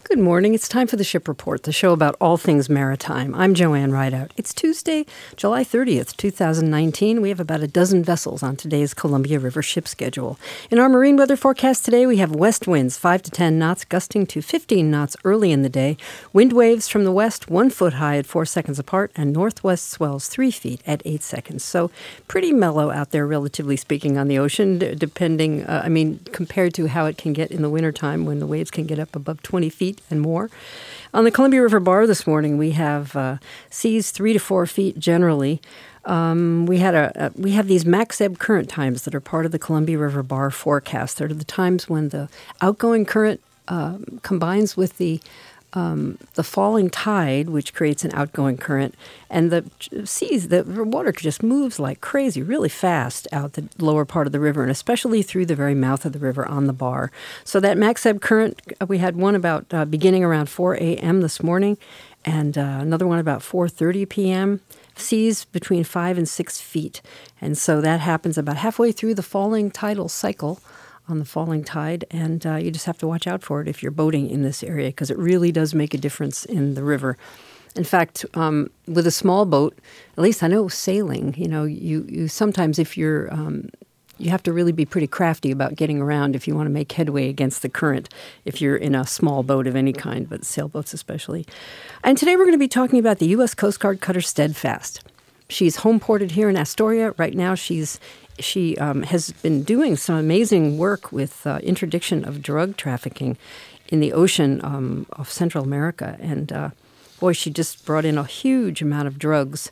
Good morning. It's time for the Ship Report, the show about all things maritime. I'm Joanne Rideout. It's Tuesday, July 30th, 2019. We have about a dozen vessels on today's Columbia River ship schedule. In our marine weather forecast today, we have west winds 5 to 10 knots, gusting to 15 knots early in the day. Wind waves from the west 1 foot high at 4 seconds apart, and northwest swells 3 feet at 8 seconds. So pretty mellow out there, relatively speaking, on the ocean, compared to how it can get in the wintertime when the waves can get up above 20 feet and more. On the Columbia River Bar this morning, we have seas 3 to 4 feet generally. We have these max ebb current times that are part of the Columbia River Bar forecast. They're the times when the outgoing current combines with the falling tide, which creates an outgoing current, and the seas, the water just moves like crazy, really fast out the lower part of the river, and especially through the very mouth of the river on the bar. So that max ebb current, we had one about beginning around 4 a.m. this morning, and another one about 4:30 p.m., seas between 5 and 6 feet. And so that happens about halfway through the falling tidal cycle on the falling tide, and you just have to watch out for it if you're boating in this area, because it really does make a difference in the river. In fact, with a small boat, at least I know sailing, you sometimes if you're you have to really be pretty crafty about getting around if you want to make headway against the current if you're in a small boat of any kind, but sailboats especially. And today we're going to be talking about the U.S. Coast Guard cutter Steadfast. She's home ported here in Astoria. Right now she has been doing some amazing work with interdiction of drug trafficking in the ocean of Central America. And she just brought in a huge amount of drugs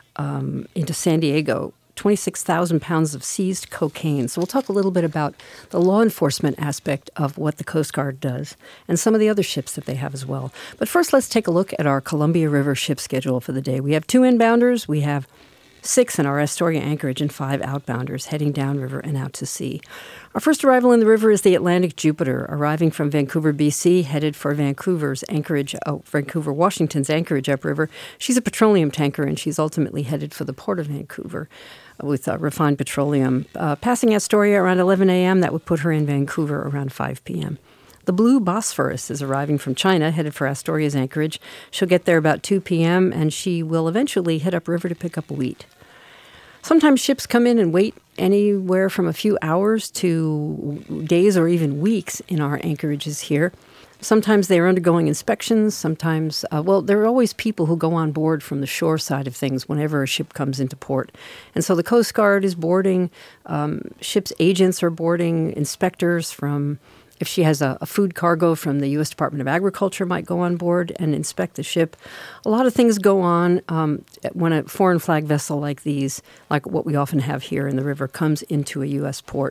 into San Diego, 26,000 pounds of seized cocaine. So we'll talk a little bit about the law enforcement aspect of what the Coast Guard does and some of the other ships that they have as well. But first, let's take a look at our Columbia River ship schedule for the day. We have 2 inbounders. We have 6 in our Astoria anchorage and 5 outbounders heading downriver and out to sea. Our first arrival in the river is the Atlantic Jupiter, arriving from Vancouver, BC, headed for Vancouver, Washington's anchorage upriver. She's a petroleum tanker, and she's ultimately headed for the port of Vancouver with refined petroleum. Passing Astoria around 11 a.m., that would put her in Vancouver around 5 p.m. The Blue Bosphorus is arriving from China, headed for Astoria's anchorage. She'll get there about 2 p.m., and she will eventually head upriver to pick up wheat. Sometimes ships come in and wait anywhere from a few hours to days or even weeks in our anchorages here. Sometimes they are undergoing inspections. Sometimes, there are always people who go on board from the shore side of things whenever a ship comes into port. And so the Coast Guard is boarding, ships' agents are boarding, inspectors from, if she has a food cargo from the U.S. Department of Agriculture might go on board and inspect the ship. A lot of things go on when a foreign flag vessel like these, like what we often have here in the river, comes into a U.S. port.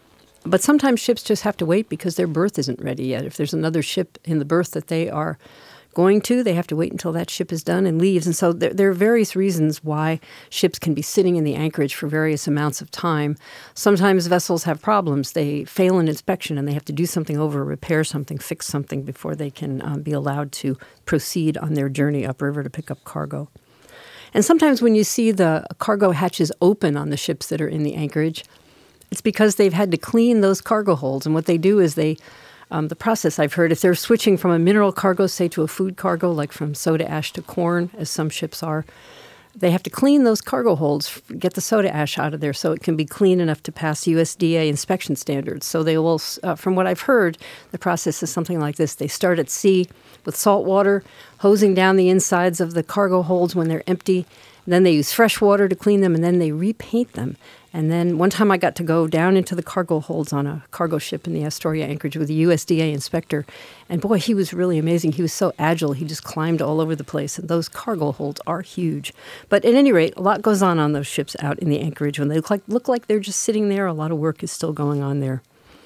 But sometimes ships just have to wait because their berth isn't ready yet. If there's another ship in the berth that they are going to, they have to wait until that ship is done and leaves. And so there are various reasons why ships can be sitting in the anchorage for various amounts of time. Sometimes vessels have problems. They fail an inspection and they have to do something over, repair something, fix something before they can be allowed to proceed on their journey upriver to pick up cargo. And sometimes when you see the cargo hatches open on the ships that are in the anchorage, it's because they've had to clean those cargo holds. And what they do is the process I've heard, if they're switching from a mineral cargo, say, to a food cargo, like from soda ash to corn, as some ships are, they have to clean those cargo holds, get the soda ash out of there so it can be clean enough to pass USDA inspection standards. So they will, from what I've heard, the process is something like this. They start at sea with salt water, hosing down the insides of the cargo holds when they're empty. Then they use fresh water to clean them, and then they repaint them. And then one time I got to go down into the cargo holds on a cargo ship in the Astoria anchorage with a USDA inspector. And boy, he was really amazing. He was so agile. He just climbed all over the place. And those cargo holds are huge. But at any rate, a lot goes on those ships out in the anchorage. When they look like they're just sitting there, a lot of work is still going on there.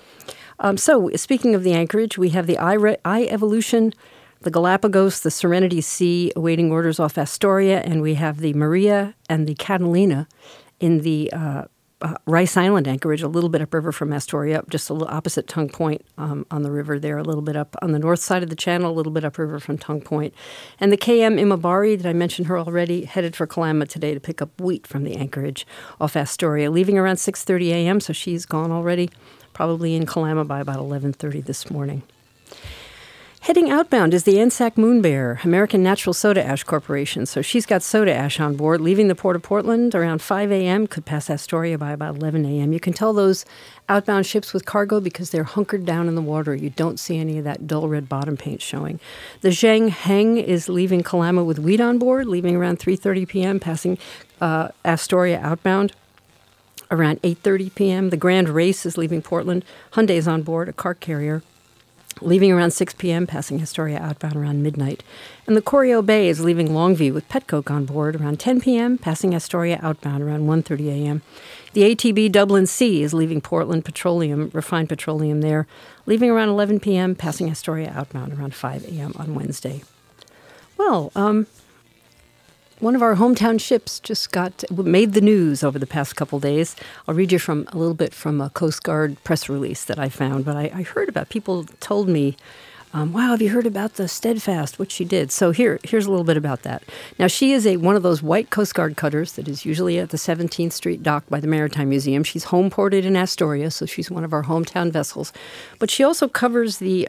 So speaking of the anchorage, we have the I-Evolution, the Galapagos, the Serenity Sea awaiting orders off Astoria, and we have the Maria and the Catalina in the Rice Island anchorage, a little bit upriver from Astoria, just a little opposite Tongue Point on the river there, a little bit up on the north side of the channel, a little bit upriver from Tongue Point. And the KM Imabari, did I mention her already, headed for Kalama today to pick up wheat from the anchorage off Astoria, leaving around 6:30 a.m., so she's gone already, probably in Kalama by about 11:30 this morning. Heading outbound is the Anzac Moon Bear, American Natural Soda Ash Corporation. So she's got soda ash on board, leaving the Port of Portland around 5 a.m., could pass Astoria by about 11 a.m. You can tell those outbound ships with cargo because they're hunkered down in the water. You don't see any of that dull red bottom paint showing. The Zheng Heng is leaving Kalama with wheat on board, leaving around 3:30 p.m., passing Astoria outbound around 8:30 p.m. The Grand Race is leaving Portland. Hyundai's on board, a cart carrier, leaving around 6 p.m., passing Astoria outbound around midnight. And the Corio Bay is leaving Longview with Petcoke on board around 10 p.m., passing Astoria outbound around 1:30 a.m. The ATB Dublin Sea is leaving Portland Petroleum, refined petroleum there, leaving around 11 p.m., passing Astoria outbound around 5 a.m. on Wednesday. Well, one of our hometown ships just made the news over the past couple days. I'll read you from a little bit from a Coast Guard press release that I found, but I heard about, people told me, wow, have you heard about the Steadfast, what she did? So here's a little bit about that. Now, she is one of those white Coast Guard cutters that is usually at the 17th Street dock by the Maritime Museum. She's home ported in Astoria, so she's one of our hometown vessels. But she also covers the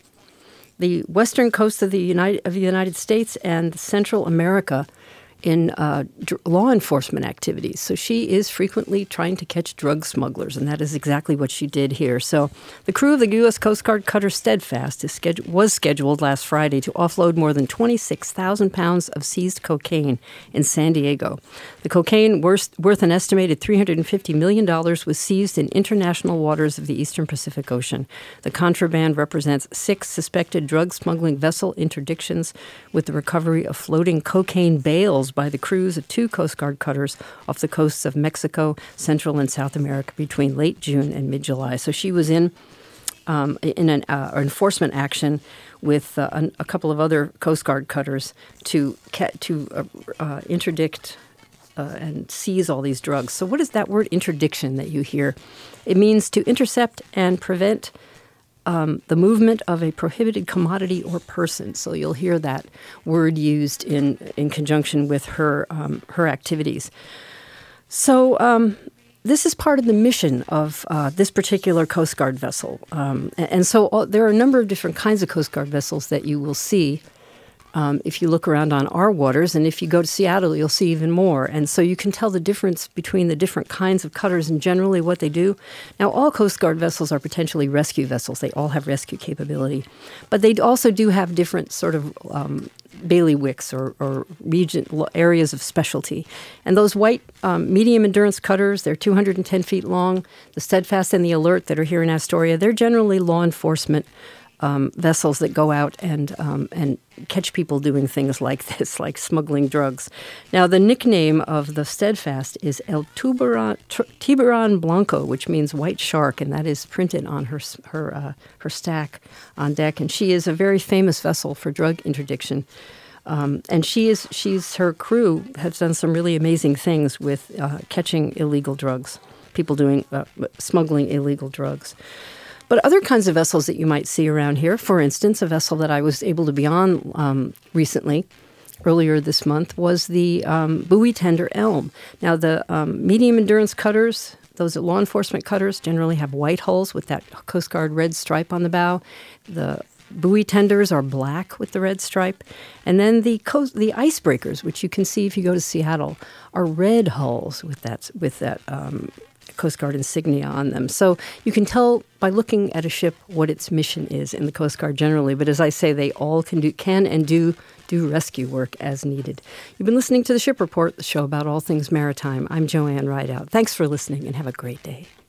western coast of the United States and Central America in law enforcement activities. So she is frequently trying to catch drug smugglers, and that is exactly what she did here. So the crew of the U.S. Coast Guard cutter Steadfast was scheduled last Friday to offload more than 26,000 pounds of seized cocaine in San Diego. The cocaine, worth an estimated $350 million, was seized in international waters of the eastern Pacific Ocean. The contraband represents 6 suspected drug smuggling vessel interdictions, with the recovery of floating cocaine bales by the crews of 2 Coast Guard cutters off the coasts of Mexico, Central and South America between late June and mid-July. So she was in an enforcement action with a couple of other Coast Guard cutters to interdict and seize all these drugs. So what is that word interdiction that you hear? It means to intercept and prevent the movement of a prohibited commodity or person. So you'll hear that word used in conjunction with her activities. So this is part of the mission of this particular Coast Guard vessel. And so there are a number of different kinds of Coast Guard vessels that you will see if you look around on our waters. And if you go to Seattle, you'll see even more. And so you can tell the difference between the different kinds of cutters and generally what they do. Now, all Coast Guard vessels are potentially rescue vessels. They all have rescue capability. But they also do have different sort of bailiwicks or areas of specialty. And those white medium endurance cutters, they're 210 feet long. The Steadfast and the Alert that are here in Astoria, they're generally law enforcement vessels that go out and catch people doing things like this, like smuggling drugs. Now, the nickname of the Steadfast is El Tiburon Blanco, which means white shark, and that is printed on her stack on deck. And she is a very famous vessel for drug interdiction. And her crew has done some really amazing things with catching illegal drugs, people doing smuggling illegal drugs. But other kinds of vessels that you might see around here, for instance, a vessel that I was able to be on recently, earlier this month, was the buoy tender Elm. Now, the medium endurance cutters, those law enforcement cutters, generally have white hulls with that Coast Guard red stripe on the bow. The buoy tenders are black with the red stripe. And then the icebreakers, which you can see if you go to Seattle, are red hulls with that Coast Guard insignia on them. So you can tell by looking at a ship what its mission is in the Coast Guard generally. But as I say, they all can and do rescue work as needed. You've been listening to The Ship Report, the show about all things maritime. I'm Joanne Rideout. Thanks for listening and have a great day.